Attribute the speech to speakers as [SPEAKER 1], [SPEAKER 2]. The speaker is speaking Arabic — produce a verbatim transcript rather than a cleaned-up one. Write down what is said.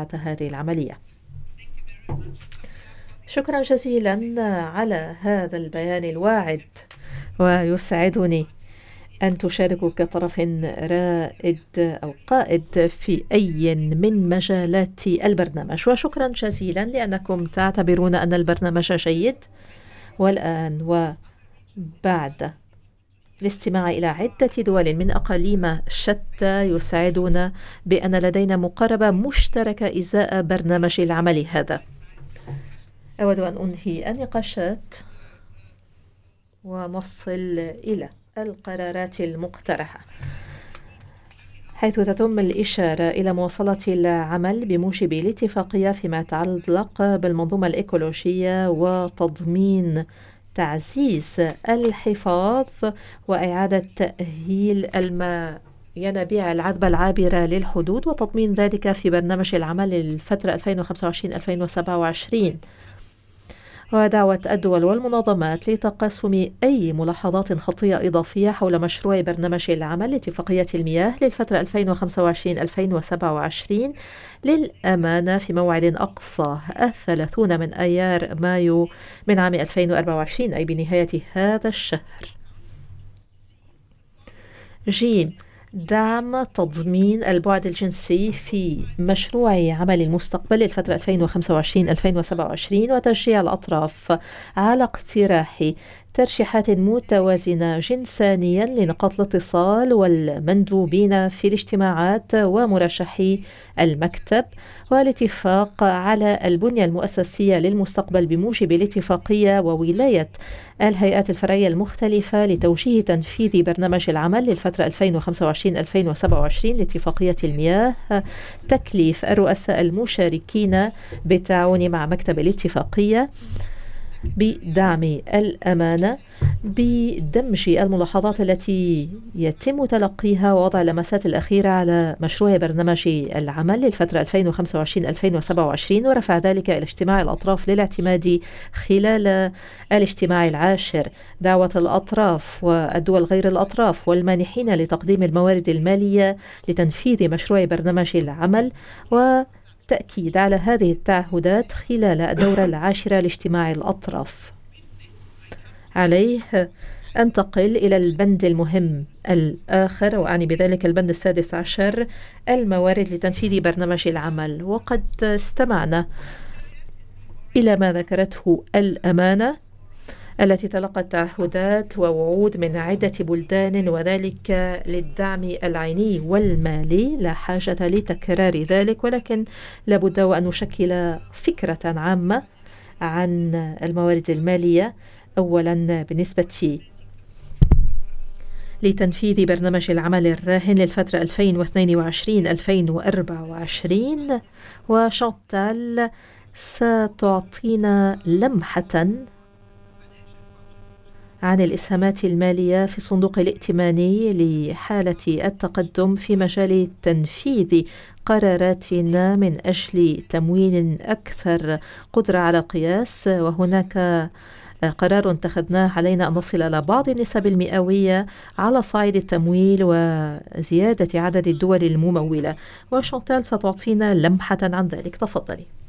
[SPEAKER 1] متابعة هذه العملية. شكرا جزيلا على هذا البيان الواعد، ويسعدني أن تشاركوا كطرف رائد أو قائد في أي من مجالات البرنامج، وشكرا جزيلا لأنكم تعتبرون أن البرنامج جيد. والآن وبعد الاستماع إلى عدة دول من أقاليم شتى يساعدنا بأن لدينا مقاربة مشتركة إزاء برنامج العمل هذا، أود أن أنهي النقاشات ونصل إلى القرارات المقترحة، حيث تتم الإشارة إلى مواصلة العمل بموجب الاتفاقية فيما يتعلق بالمنظومة الإيكولوجية وتضمين تعزيز الحفاظ وإعادة تأهيل الم ينابيع العذبة العابرة للحدود، وتضمين ذلك في برنامج العمل للفترة ألفين وخمسة وعشرين ألفين وسبعة وعشرين، ودعوة الدول والمنظمات لتقاسم أي ملاحظات خطية إضافية حول مشروع برنامج العمل لاتفاقية المياه للفترة ألفين وخمسة وعشرين ألفين وسبعة وعشرين للأمانة في موعد أقصى الثلاثون من أيار مايو من عام ألفين وأربعة وعشرين، أي بنهاية هذا الشهر. جيم دعم تضمين البعد الجنسي في مشروع عمل المستقبل للفترة ألفين وخمسة وعشرين ألفين وسبعة وعشرين، وتشجيع الأطراف على اقتراح ترشيحات متوازنة جنسانيا لنقاط الاتصال والمندوبين في الاجتماعات ومرشحي المكتب، والاتفاق على البنية المؤسسية للمستقبل بموجب الاتفاقية وولاية الهيئات الفرعية المختلفة لتوجيه تنفيذ برنامج العمل للفترة ألفين وخمسة وعشرين ألفين وسبعة وعشرين لاتفاقية المياه، تكليف الرؤساء المشاركين بالتعاون مع مكتب الاتفاقية بدعم الأمانة بدمج الملاحظات التي يتم تلقيها ووضع اللمسات الأخيرة على مشروع برنامج العمل للفترة ألفين وخمسة وعشرين ألفين وسبعة وعشرين، ورفع ذلك إلى اجتماع الأطراف للاعتماد خلال الاجتماع العاشر. دعوة الأطراف والدول غير الأطراف والمانحين لتقديم الموارد المالية لتنفيذ مشروع برنامج العمل، و تأكيد على هذه التعهدات خلال الدورة العاشرة لاجتماع الأطراف. عليه أنتقل إلى البند المهم الآخر، وأعني بذلك البند السادس عشر، الموارد لتنفيذ برنامج العمل. وقد استمعنا إلى ما ذكرته الأمانة التي تلقت تعهدات ووعود من عدة بلدان، وذلك للدعم العيني والمالي، لا حاجة لتكرار ذلك، ولكن لابد وأن نشكل فكرة عامة عن الموارد المالية. أولا بالنسبة لتنفيذ برنامج العمل الراهن للفترة ألفين واثنين وعشرين ألفين وأربعة وعشرين، وشانتال ستعطينا لمحة عن الإسهامات المالية في الصندوق الائتماني لحالة التقدم في مجال تنفيذ قراراتنا من أجل تمويل أكثر قدرة على القياس. وهناك قرار اتخذناه علينا أن نصل إلى بعض النسب المئوية على صعيد التمويل وزيادة عدد الدول الممولة، وشانتال ستعطينا لمحة عن ذلك. تفضلي.